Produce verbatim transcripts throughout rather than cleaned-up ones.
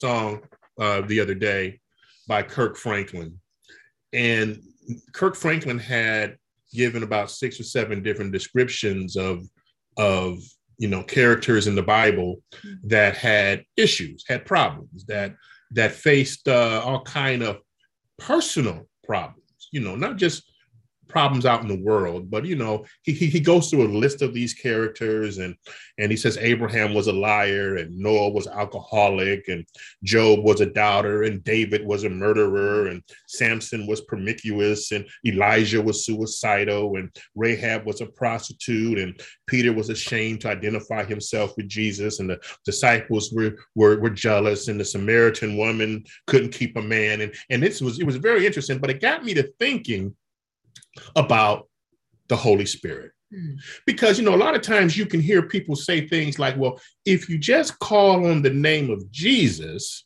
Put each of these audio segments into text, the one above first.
song uh, the other day by Kirk Franklin. And Kirk Franklin had given about six or seven different descriptions of, of you know, characters in the Bible that had issues, had problems, that that faced uh, all kind of personal problems, you know, not just problems out in the world, but you know, he, he he goes through a list of these characters, and and he says Abraham was a liar, and Noah was alcoholic, and Job was a doubter, and David was a murderer, and Samson was promiscuous, and Elijah was suicidal, and Rahab was a prostitute, and Peter was ashamed to identify himself with Jesus, and the disciples were were, were jealous, and the Samaritan woman couldn't keep a man, and and this was it was very interesting, but it got me to thinking about the Holy Spirit. Mm. Because, you know, a lot of times you can hear people say things like, well, if you just call on the name of Jesus,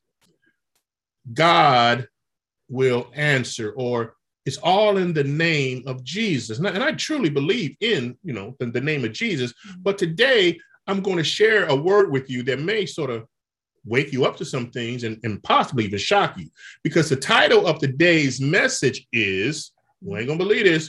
God will answer, or it's all in the name of Jesus. And I, and I truly believe in, you know, the, the name of Jesus. But today I'm going to share a word with you that may sort of wake you up to some things and, and possibly even shock you, because the title of today's message is, you ain't gonna believe this,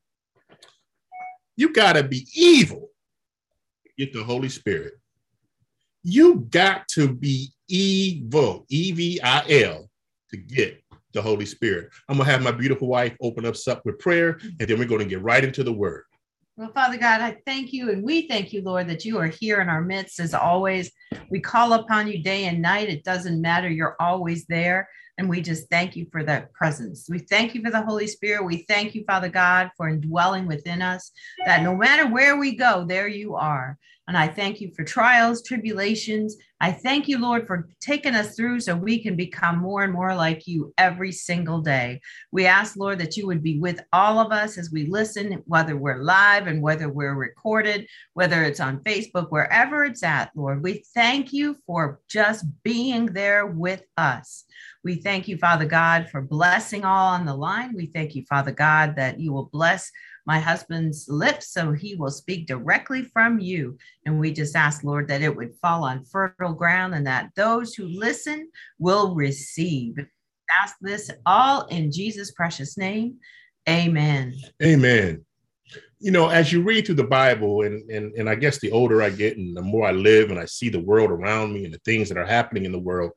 you gotta be evil to get the Holy Spirit. You got to be evil, E V I L, to get the Holy Spirit. I'm gonna have my beautiful wife open us up with prayer, and then we're gonna get right into the word. Well, Father God, I thank you, and we thank you, Lord, that you are here in our midst as always. We call upon you day and night. It doesn't matter. You're always there. And we just thank you for that presence. We thank you for the Holy Spirit. We thank you, Father God, for indwelling within us, that no matter where we go, there you are. And I thank you for trials, tribulations. I thank you, Lord, for taking us through so we can become more and more like you every single day. We ask, Lord, that you would be with all of us as we listen, whether we're live and whether we're recorded, whether it's on Facebook, wherever it's at, Lord. We thank you for just being there with us. We thank you, Father God, for blessing all on the line. We thank you, Father God, that you will bless my husband's lips so he will speak directly from you. And we just ask, Lord, that it would fall on fertile ground and that those who listen will receive. Ask this all in Jesus' precious name. Amen. Amen. You know, as you read through the Bible, and, and, and I guess the older I get and the more I live and I see the world around me and the things that are happening in the world,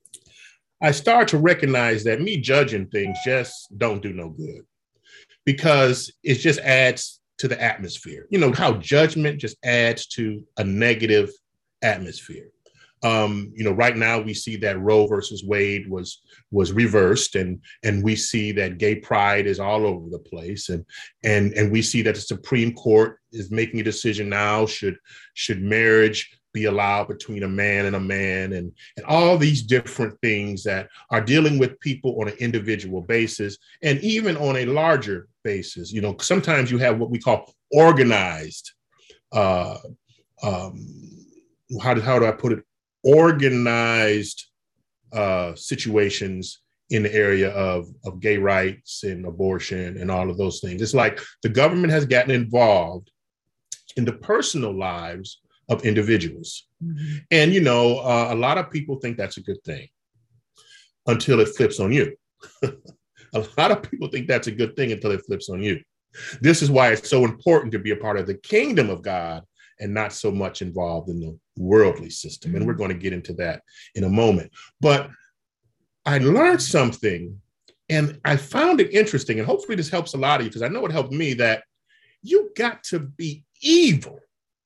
I start to recognize that me judging things just don't do no good, because it just adds to the atmosphere. You know, how judgment just adds to a negative atmosphere. Um, you know, right now we see that Roe versus Wade was was reversed, and and we see that gay pride is all over the place, and and and we see that the Supreme Court is making a decision now: should should marriage be allowed between a man and a man, and, and all these different things that are dealing with people on an individual basis, and even on a larger basis. You know, sometimes you have what we call organized, uh, um, how do, how do I put it? Organized uh, situations in the area of, of gay rights and abortion and all of those things. It's like the government has gotten involved in the personal lives of individuals. Mm-hmm. And, you know, uh, a lot of people think that's a good thing until it flips on you. A lot of people think that's a good thing until it flips on you. This is why it's so important to be a part of the kingdom of God and not so much involved in the worldly system. And we're going to get into that in a moment. But I learned something, and I found it interesting, and hopefully this helps a lot of you, because I know it helped me, that you got to be evil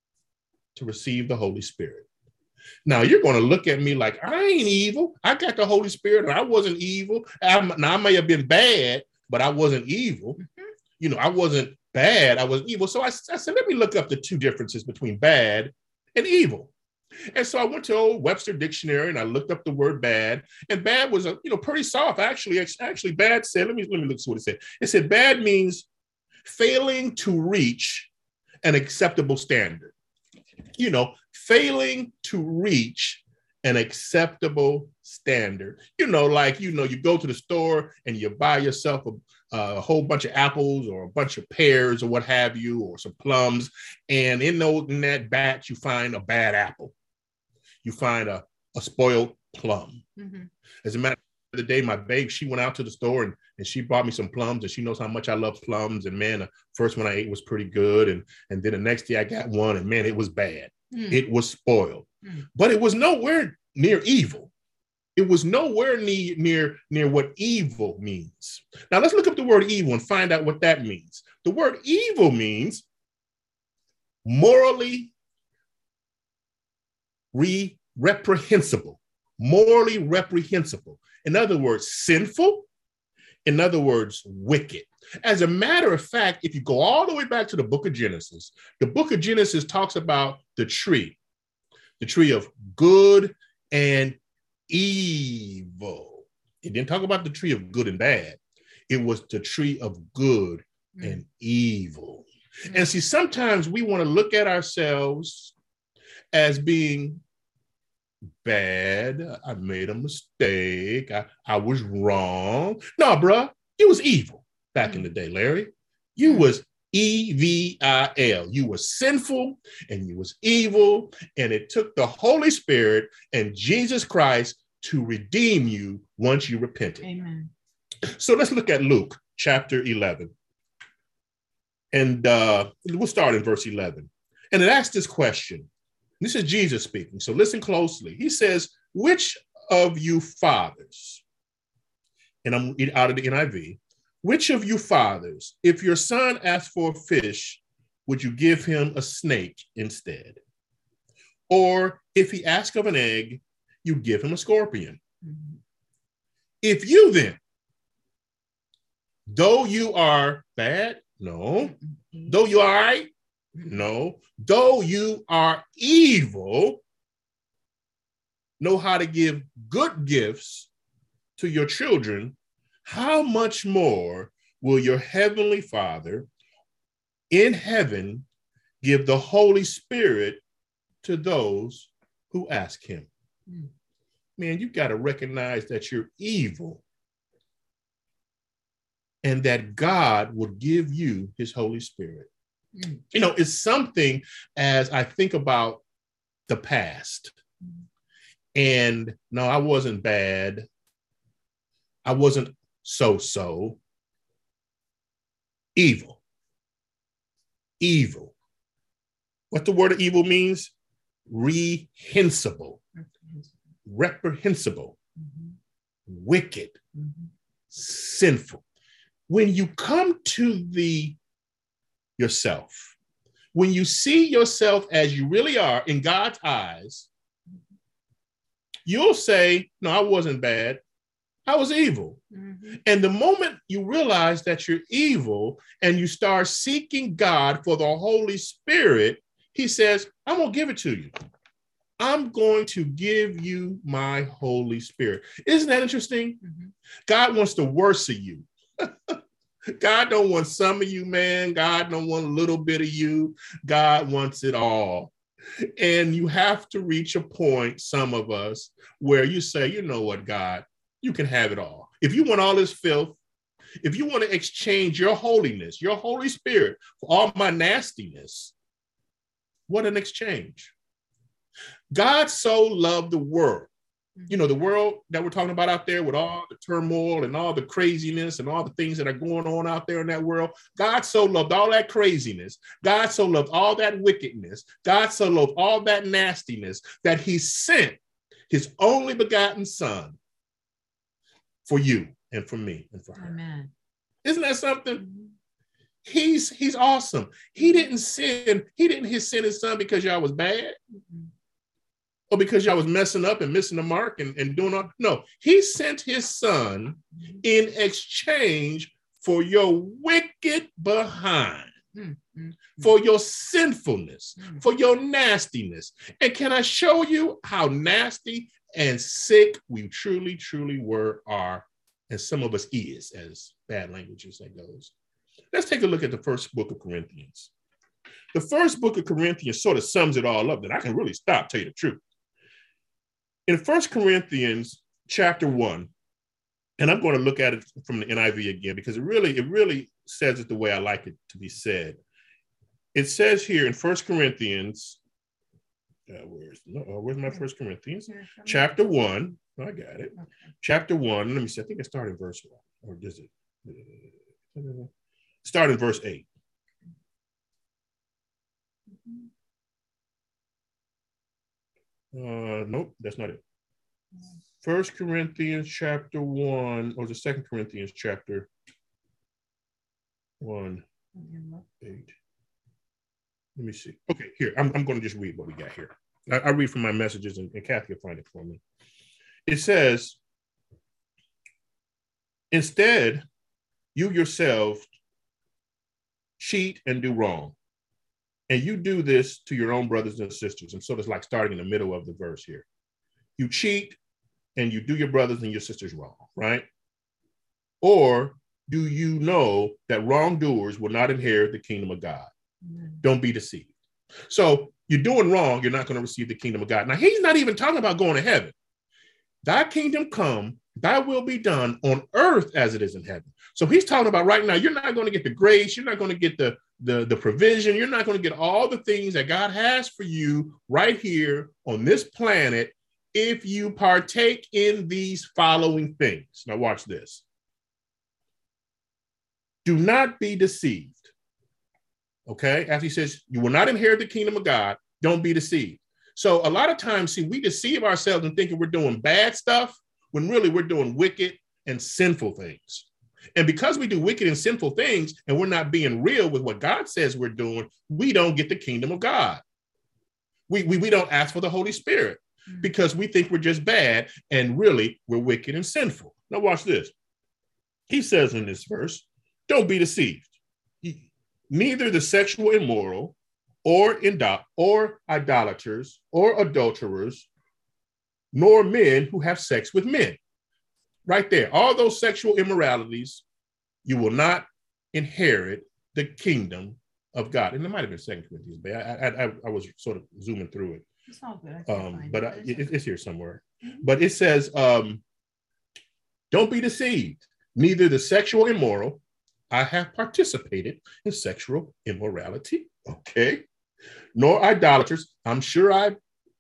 to receive the Holy Spirit. Now, you're going to look at me like, I ain't evil. I got the Holy Spirit, and I wasn't evil. I'm, now, I may have been bad, but I wasn't evil. Mm-hmm. You know, I wasn't bad. I was evil. So I, I said, let me look up the two differences between bad and evil. And so I went to old Webster Dictionary and I looked up the word bad, and bad was a, you know, pretty soft. Actually, actually bad said, let me, let me look see what it said. It said bad means failing to reach an acceptable standard. You know, failing to reach an acceptable standard. You know, like, you know, you go to the store and you buy yourself a, a whole bunch of apples or a bunch of pears or what have you, or some plums. And in, those, in that batch, you find a bad apple. You find a, a spoiled plum. Mm-hmm. As a matter of the day, my babe, she went out to the store and, and she bought me some plums, and she knows how much I love plums. And man, the first one I ate was pretty good. And, and then the next day I got one, and man, it was bad. Mm. It was spoiled. Mm. But it was nowhere near evil. It was nowhere near, near, near what evil means. Now let's look up the word evil and find out what that means. The word evil means morally re- reprehensible, morally reprehensible. In other words, sinful. In other words, wicked. As a matter of fact, if you go all the way back to the book of Genesis, the book of Genesis talks about the tree, the tree of good and evil. It didn't talk about the tree of good and bad. It was the tree of good mm. and evil. Mm. And see, sometimes we want to look at ourselves as being bad. I made a mistake. I, I was wrong. No, bruh, you was evil back mm. in the day, Larry. You mm. was E V I L. You were sinful and you was evil, and it took the Holy Spirit and Jesus Christ to redeem you once you repented. Amen. So let's look at Luke chapter eleven. And uh, we'll start in verse eleven. And it asks this question. This is Jesus speaking, so listen closely. He says, which of you fathers, and I'm out of the N I V, which of you fathers, if your son asks for a fish, would you give him a snake instead? Or if he asks of an egg, you give him a scorpion. Mm-hmm. If you then, though you are bad, no. Mm-hmm. Though you are right, no. Though you are evil, know how to give good gifts to your children, how much more will your heavenly Father in heaven give the Holy Spirit to those who ask him? Mm. Man, you got to recognize that you're evil and that God will give you his Holy Spirit. Mm. You know, it's something as I think about the past. Mm. And no, I wasn't bad. I wasn't so-so. Evil. Evil. What the word of evil means? Reprehensible. Reprehensible. Mm-hmm. Wicked. Mm-hmm. Sinful. When you come to the yourself, when you see yourself as you really are in God's eyes, you'll say, no, I wasn't bad. I was evil. Mm-hmm. And the moment you realize that you're evil and you start seeking God for the Holy Spirit, he says, I'm going to give it to you. I'm going to give you my Holy Spirit. Isn't that interesting? Mm-hmm. God wants the worst of you. God don't want some of you, man. God don't want a little bit of you. God wants it all. And you have to reach a point, some of us, where you say, you know what, God, you can have it all. If you want all this filth, if you want to exchange your holiness, your Holy Spirit for all my nastiness, what an exchange. God so loved the world. You know, the world that we're talking about out there with all the turmoil and all the craziness and all the things that are going on out there in that world. God so loved all that craziness. God so loved all that wickedness. God so loved all that nastiness that he sent his only begotten son for you and for me and for her. Amen. Isn't that something? Mm-hmm. He's he's awesome. He didn't sin. He didn't his send his son because y'all was bad. Mm-hmm. Or because y'all was messing up and missing the mark and, and doing all. No, he sent his son mm-hmm. in exchange for your wicked behind, mm-hmm. for your sinfulness, mm-hmm. for your nastiness. And can I show you how nasty and sick we truly, truly were, are, and some of us is, as bad languages that goes. Let's take a look at the first book of Corinthians. The first book of Corinthians sort of sums it all up, that I can really stop, tell you the truth. In First Corinthians chapter one, and I'm going to look at it from the N I V again, because it really, it really says it the way I like it to be said. It says here in First Corinthians, uh, where's, no, where's my First Corinthians? Chapter one, I got it. Okay. Chapter one. Let me see. I think I started verse one. Or does it? Start in verse eight. Uh, nope, that's not it. First Corinthians chapter one, or the Second Corinthians chapter one, eight. Let me see. Okay, here, I'm, I'm going to just read what we got here. I, I read from my messages, and, and Kathy will find it for me. It says, instead, you yourselves cheat and do wrong. And you do this to your own brothers and sisters. And so it's like starting in the middle of the verse here. You cheat and you do your brothers and your sisters wrong, right? Or do you know that wrongdoers will not inherit the kingdom of God? Mm-hmm. Don't be deceived. So you're doing wrong, you're not going to receive the kingdom of God. Now, he's not even talking about going to heaven. Thy kingdom come, thy will be done on earth as it is in heaven. So he's talking about right now, you're not going to get the grace, you're not going to get the, the, the provision, you're not going to get all the things that God has for you right here on this planet if you partake in these following things. Now watch this. Do not be deceived. Okay, as he says, you will not inherit the kingdom of God. Don't be deceived. So a lot of times, see, we deceive ourselves and thinking we're doing bad stuff when really we're doing wicked and sinful things. And because we do wicked and sinful things and we're not being real with what God says we're doing, we don't get the kingdom of God. We, we, we don't ask for the Holy Spirit because we think we're just bad and really we're wicked and sinful. Now watch this. He says in this verse, don't be deceived. Neither the sexual immoral or indo- or idolaters or adulterers, nor men who have sex with men. Right there, all those sexual immoralities, you will not inherit the kingdom of God. And it might have been Second Corinthians, but I, I, I was sort of zooming through it. It's all good. Um, but I, it, it's here somewhere. Mm-hmm. But it says, um, don't be deceived. Neither the sexual immoral, I have participated in sexual immorality, okay, nor idolaters. I'm sure I,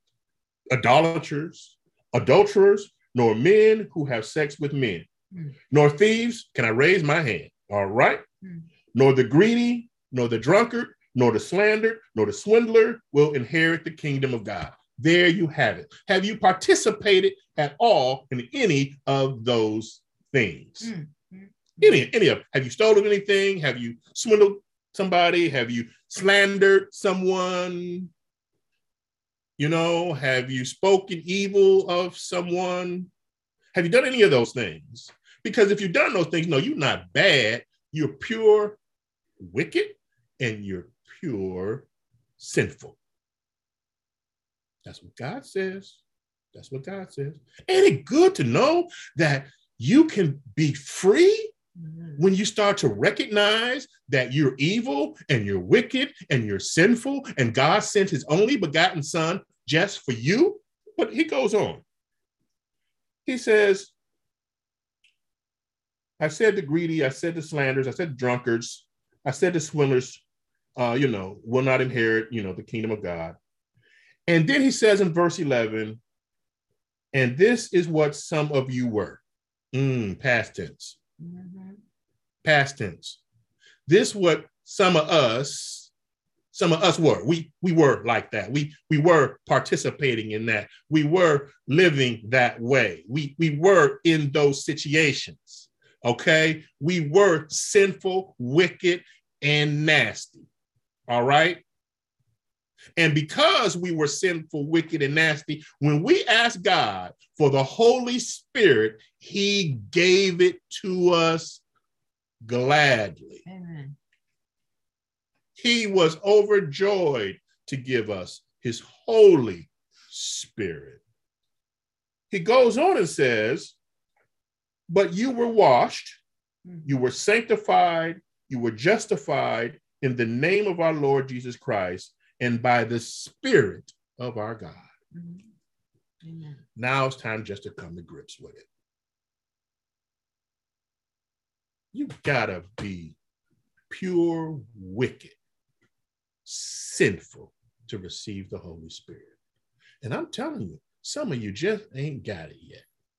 idolaters, adulterers, nor men who have sex with men, mm. nor thieves. Can I raise my hand? All right. Mm. Nor the greedy, nor the drunkard, nor the slanderer, nor the swindler will inherit the kingdom of God. There you have it. Have you participated at all in any of those things? Mm. Any, any of them. Have you stolen anything? Have you swindled somebody? Have you slandered someone? You know, have you spoken evil of someone? Have you done any of those things? Because if you've done those things, no, you're not bad. You're pure wicked and you're pure sinful. That's what God says. That's what God says. Ain't it good to know that you can be free when you start to recognize that you're evil and you're wicked and you're sinful and God sent his only begotten son just for you? But he goes on. He says, I said the greedy, I said the slanderers, I said the drunkards, I said the swindlers, uh, you know, will not inherit, you know, the kingdom of God. And then he says in verse eleven, and this is what some of you were. Mm, past tense. Mm-hmm. Past tense. This what some of us, some of us were. We we were like that. We we were participating in that. We were living that way. We we were in those situations. Okay, we were sinful, wicked, and nasty. All right. And because we were sinful, wicked, and nasty, when we asked God for the Holy Spirit, he gave it to us gladly. Amen. He was overjoyed to give us his Holy Spirit. He goes on and says, but you were washed, you were sanctified, you were justified in the name of our Lord Jesus Christ and by the Spirit of our God. Mm-hmm. Amen. Now it's time just to come to grips with it. You gotta be pure wicked, sinful to receive the Holy Spirit. And I'm telling you, some of you just ain't got it yet.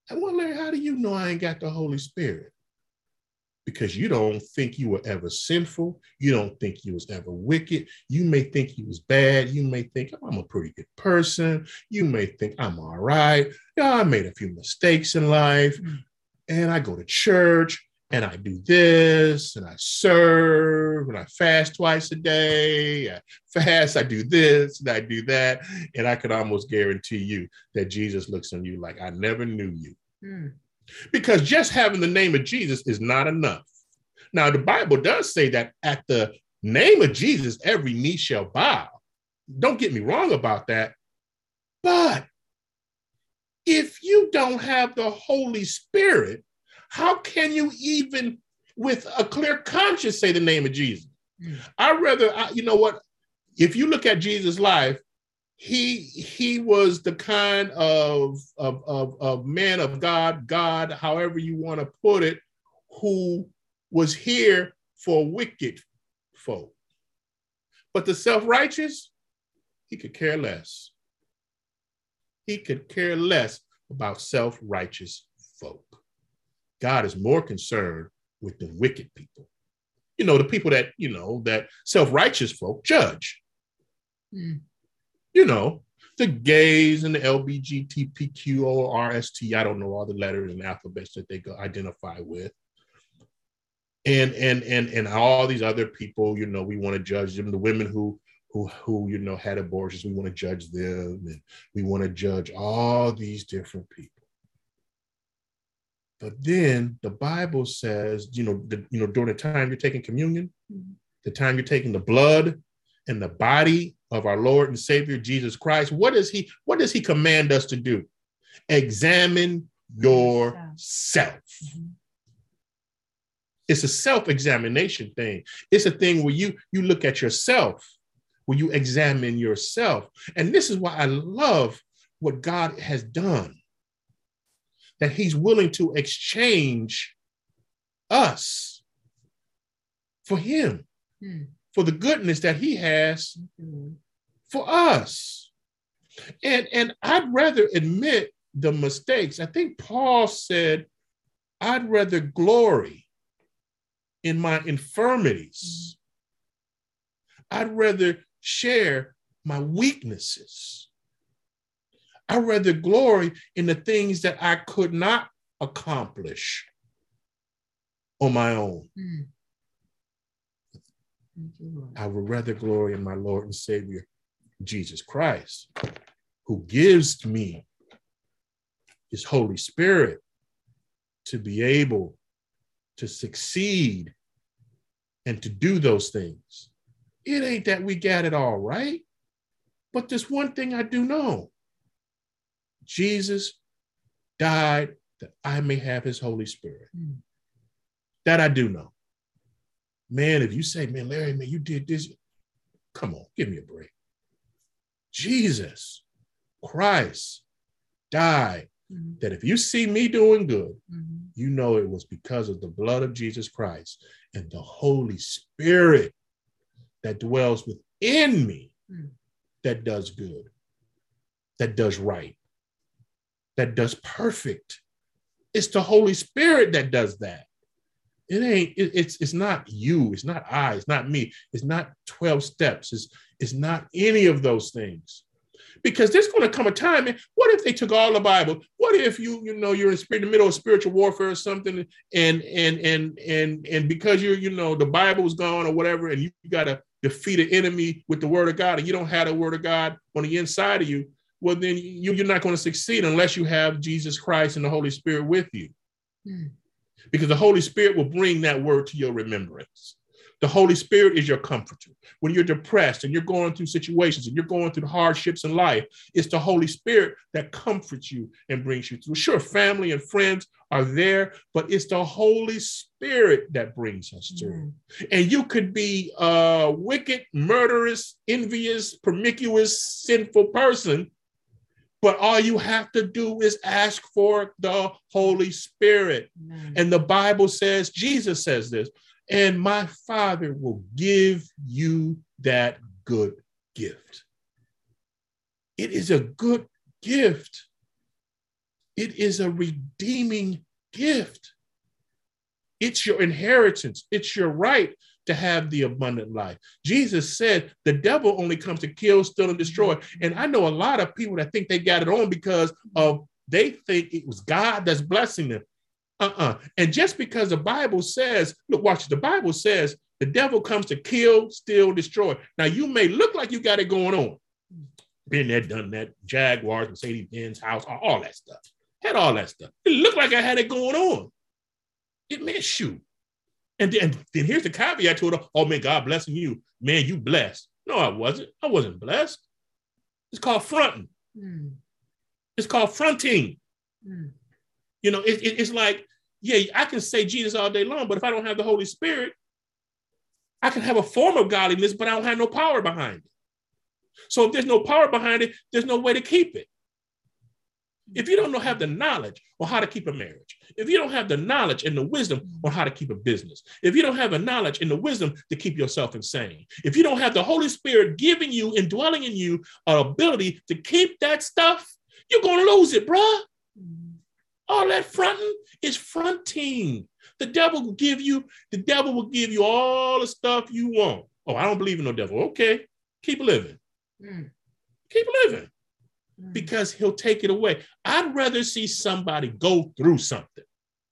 I want to learn, how do you know I ain't got the Holy Spirit? Because you don't think you were ever sinful. You don't think you was ever wicked. You may think you was bad. You may think, oh, I'm a pretty good person. You may think I'm all right. Yeah, I made a few mistakes in life. And I go to church and I do this and I serve and I fast twice a day. I fast, I do this and I do that. And I could almost guarantee you that Jesus looks on you like, I never knew you. Mm. Because just having the name of Jesus is not enough. Now, the Bible does say that at the name of Jesus, every knee shall bow. Don't get me wrong about that. But if you don't have the Holy Spirit, how can you even with a clear conscience say the name of Jesus? Mm. I'd rather, I, you know what, if you look at Jesus' life, He he was the kind of, of, of, of man of God, God, however you want to put it, who was here for wicked folk. But the self-righteous, he could care less. He could care less about self-righteous folk. God is more concerned with the wicked people. You know, the people that, you know, that self-righteous folk judge. Mm. You know, the gays and the L G B T Q or R S T, I don't know all the letters and alphabets that they go identify with. And and and and all these other people, you know, we want to judge them. The women who who who you know had abortions, we want to judge them, and we want to judge all these different people. But then the Bible says, you know, the, you know, during the time you're taking communion, mm-hmm. the time you're taking the blood and the body of our Lord and Savior Jesus Christ, what does he what does he command us to do? Examine yourself. Mm-hmm. It's a self-examination thing. It's a thing where you you look at yourself, where you examine yourself. And this is why I love what God has done, that he's willing to exchange us for him, mm. for the goodness that he has mm-hmm. for us. And, and I'd rather admit the mistakes. I think Paul said, I'd rather glory in my infirmities. I'd rather share my weaknesses. I'd rather glory in the things that I could not accomplish on my own. Mm. I would rather glory in my Lord and Savior, Jesus Christ, who gives me his Holy Spirit to be able to succeed and to do those things. It ain't that we got it all right, but there's one thing I do know. Jesus died that I may have his Holy Spirit. Mm. That I do know. Man, if you say, man, Larry, man, you did this, come on, give me a break. Jesus Christ died mm-hmm. that if you see me doing good, mm-hmm. you know it was because of the blood of Jesus Christ and the Holy Spirit that dwells within me mm. that does good, that does right, that does perfect. It's the Holy Spirit that does that. It ain't, it, it's it's not you, it's not I, it's not me, it's not twelve steps, it's, it's not any of those things. Because there's going to come a time, and what if they took all the Bible? What if you, you know, you're in, in the middle of spiritual warfare or something, and and and and and because you're, you know, the Bible's gone or whatever, and you got to defeat an enemy with the word of God, and you don't have the word of God on the inside of you, well, then you, you're not going to succeed unless you have Jesus Christ and the Holy Spirit with you. Hmm. Because the Holy Spirit will bring that word to your remembrance. The Holy Spirit is your comforter. When you're depressed and you're going through situations and you're going through the hardships in life, it's the Holy Spirit that comforts you and brings you through. Sure, family and friends are there, but it's the Holy Spirit that brings us through. Mm. And you could be a wicked, murderous, envious, promiscuous, sinful person, but all you have to do is ask for the Holy Spirit. Mm. And the Bible says, Jesus says this, and my Father will give you that good gift. It is a good gift. It is a redeeming gift. It's your inheritance. It's your right to have the abundant life. Jesus said the devil only comes to kill, steal, and destroy. And I know a lot of people that think they got it on because of they think it was God that's blessing them. Uh-uh. And just because the Bible says, look, watch, the Bible says the devil comes to kill, steal, destroy. Now, you may look like you got it going on. Been there, done that, Jaguars, Mercedes-Benz house, all that stuff. Had all that stuff. It looked like I had it going on. It meant shoot. And then, then here's the caveat to it. Oh, man, God blessing you. Man, you blessed. No, I wasn't. I wasn't blessed. It's called fronting. Mm. It's called fronting. Mm. You know, it, it, it's like, yeah, I can say Jesus all day long, but if I don't have the Holy Spirit, I can have a form of godliness, but I don't have no power behind it. So if there's no power behind it, there's no way to keep it. If you don't know, have the knowledge on how to keep a marriage, if you don't have the knowledge and the wisdom on how to keep a business, if you don't have the knowledge and the wisdom to keep yourself insane, if you don't have the Holy Spirit giving you and dwelling in you an ability to keep that stuff, you're going to lose it, bruh. All that fronting is fronting. The devil will give you, the devil will give you all the stuff you want. Oh, I don't believe in no devil. Okay, keep living. Mm. Keep living. Because he'll take it away. I'd rather see somebody go through something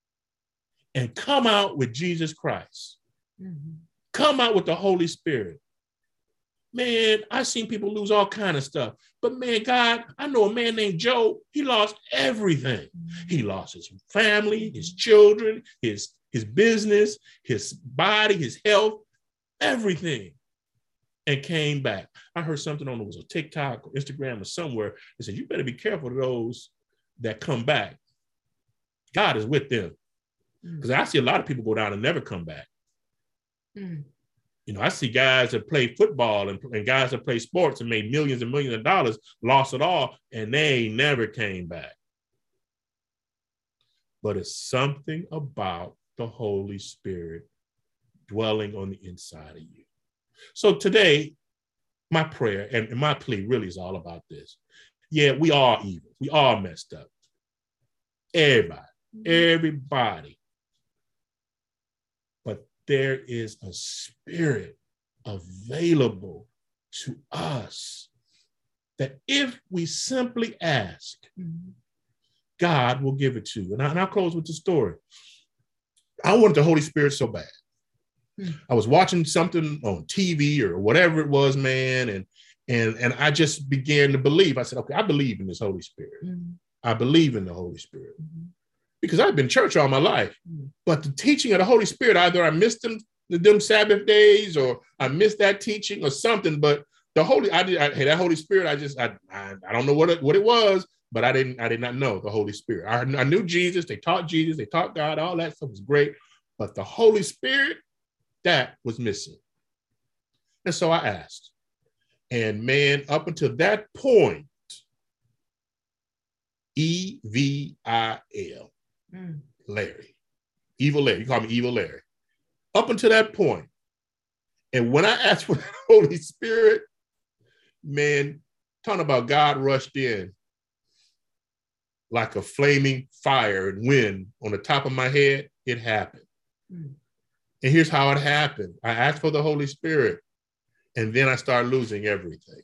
and come out with Jesus Christ, mm-hmm. come out with the Holy Spirit. Man, I've seen people lose all kind of stuff. But man, God, I know a man named Job. He lost everything. Mm-hmm. He lost his family, his children, his, his business, his body, his health, everything. And came back. I heard something on it was a TikTok or Instagram or somewhere. They said, you better be careful of those that come back. God is with them. Because mm. I see a lot of people go down and never come back. Mm. You know, I see guys that play football and, and guys that play sports and made millions and millions of dollars, lost it all, and they never came back. But it's something about the Holy Spirit dwelling on the inside of you. So today, my prayer and my plea really is all about this. Yeah, we are evil. We are messed up. Everybody, everybody. But there is a spirit available to us that if we simply ask, God will give it to you. And, I, and I'll close with the story. I wanted the Holy Spirit so bad. I was watching something on T V or whatever it was, man, and and and I just began to believe. I said, okay, I believe in this Holy Spirit. Mm-hmm. I believe in the Holy Spirit mm-hmm. because I've been in church all my life. Mm-hmm. But the teaching of the Holy Spirit, either I missed them, them Sabbath days, or I missed that teaching or something. But the Holy, I did, I, hey, that Holy Spirit, I just, I, I, I don't know what it, what it was, but I didn't, I did not know the Holy Spirit. I, I knew Jesus. They taught Jesus. They taught God. All that stuff was great, but the Holy Spirit, that was missing. And so I asked, and man, up until that point, E V I L, mm. Larry, Evil Larry, you call me Evil Larry. Up until that point, and when I asked for the Holy Spirit, man, talking about God rushed in like a flaming fire and wind on the top of my head, it happened. Mm. And here's how it happened. I asked for the Holy Spirit, and then I started losing everything.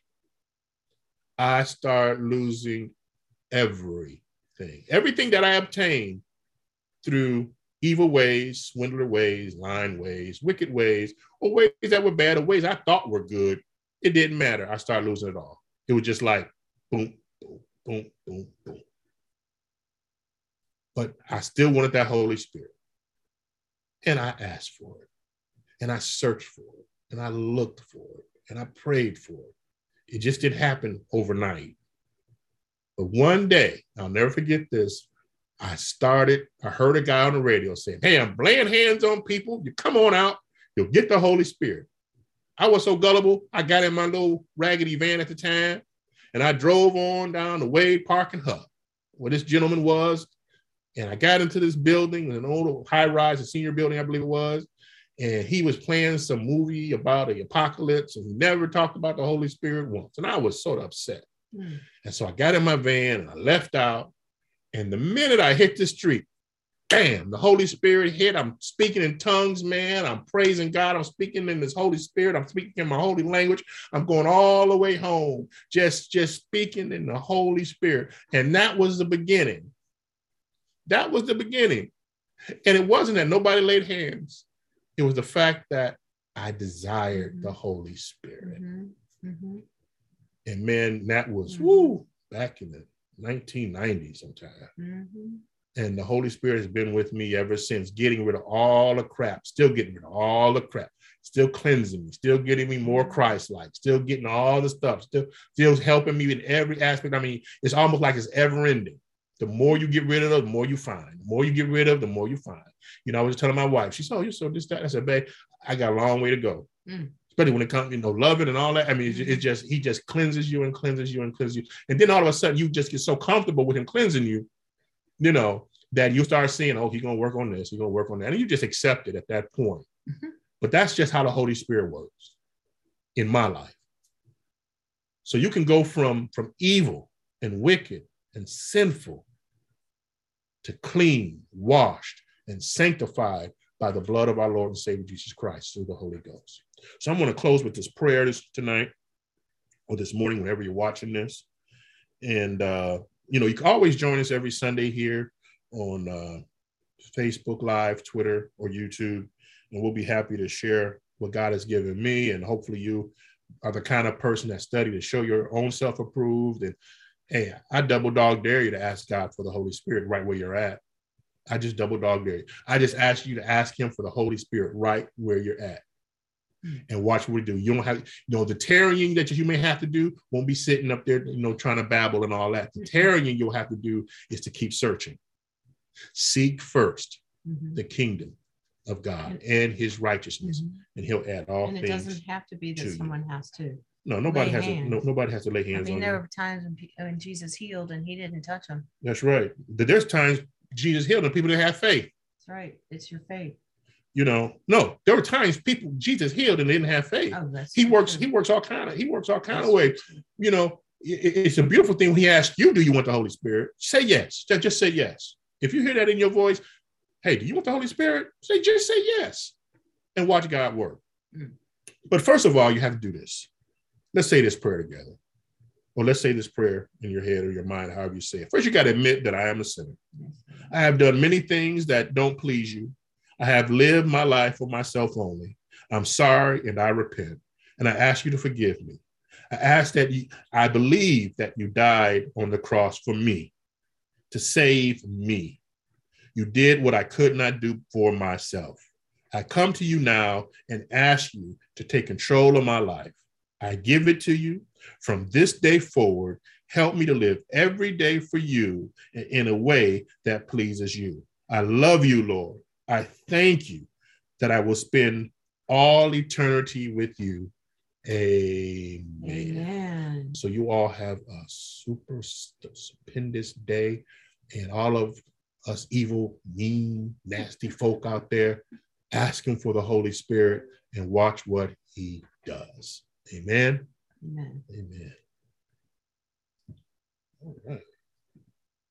I started losing everything. Everything that I obtained through evil ways, swindler ways, lying ways, wicked ways, or ways that were bad, or ways I thought were good, it didn't matter. I started losing it all. It was just like boom, boom, boom, boom, boom. But I still wanted that Holy Spirit. And I asked for it, and I searched for it, and I looked for it, and I prayed for it. It just didn't happen overnight. But one day, I'll never forget this, I started, I heard a guy on the radio saying, hey, I'm laying hands on people. You come on out, you'll get the Holy Spirit. I was so gullible, I got in my little raggedy van at the time, and I drove on down the Wade Park and Hub, where this gentleman was. And I got into this building, an old high-rise, a senior building, I believe it was. And he was playing some movie about the apocalypse, and he never talked about the Holy Spirit once. And I was sort of upset. Mm. And so I got in my van and I left out. And the minute I hit the street, bam, the Holy Spirit hit. I'm speaking in tongues, man. I'm praising God. I'm speaking in this Holy Spirit. I'm speaking in my holy language. I'm going all the way home, just, just speaking in the Holy Spirit. And that was the beginning. That was the beginning. And it wasn't that nobody laid hands. It was the fact that I desired mm-hmm. the Holy Spirit. Mm-hmm. Mm-hmm. And man, that was mm-hmm. woo, back in the nineteen nineties sometime. Mm-hmm. And the Holy Spirit has been with me ever since, getting rid of all the crap, still getting rid of all the crap, still cleansing me, still getting me more Christ-like, still getting all the stuff, still, still helping me in every aspect. I mean, it's almost like it's ever ending. The more you get rid of, the more you find. The more you get rid of, the more you find. You know, I was telling my wife, she said, oh, you're so this, that. I said, babe, I got a long way to go. Mm. Especially when it comes, you know, loving and all that. I mean, it's, it's just, he just cleanses you and cleanses you and cleanses you. And then all of a sudden you just get so comfortable with him cleansing you, you know, that you start seeing, oh, he's going to work on this, he's going to work on that. And you just accept it at that point. Mm-hmm. But that's just how the Holy Spirit works in my life. So you can go from, from evil and wicked and sinful to clean, washed, and sanctified by the blood of our Lord and Savior Jesus Christ through the Holy Ghost. So I'm going to close with this prayer this tonight or this morning, whenever you're watching this. And, uh, you know, you can always join us every Sunday here on uh, Facebook Live, Twitter, or YouTube. And we'll be happy to share what God has given me. And hopefully you are the kind of person that study to show your own self-approved. And hey, I double dog dare you to ask God for the Holy Spirit right where you're at. I just double dog dare you. I just ask you to ask him for the Holy Spirit right where you're at. And watch what we do. You don't have, you know, the tarrying that you may have to do won't be sitting up there, you know, trying to babble and all that. The tarrying you'll have to do is to keep searching. Seek first mm-hmm. the kingdom of God and his righteousness, mm-hmm. and he'll add all and things. And it doesn't have to be that to someone you. has to. No, nobody has to, no, nobody has to lay hands on you. I mean, there were times when, when Jesus healed and he didn't touch them. That's right. There's times Jesus healed and people didn't have faith. That's right. It's your faith. You know, no, there were times people Jesus healed and they didn't have faith. Oh, that's he works, true. he works all kind of, he works all kind that's of ways. True. You know, it, it's a beautiful thing when he asks you, do you want the Holy Spirit? Say yes. Just, just say yes. If you hear that in your voice, hey, do you want the Holy Spirit? Say, just say yes and watch God work. Mm. But first of all, you have to do this. Let's say this prayer together. Or let's say this prayer in your head or your mind, however you say it. First, you got to admit that I am a sinner. I have done many things that don't please you. I have lived my life for myself only. I'm sorry and I repent. And I ask you to forgive me. I ask that you, I believe that you died on the cross for me, to save me. You did what I could not do for myself. I come to you now and ask you to take control of my life. I give it to you. From this day forward, help me to live every day for you in a way that pleases you. I love you, Lord. I thank you that I will spend all eternity with you. Amen. Amen. So you all have a super stupendous day, and all of us evil, mean, nasty folk out there, ask him for the Holy Spirit and watch what he does. Amen. Amen. Amen. All right.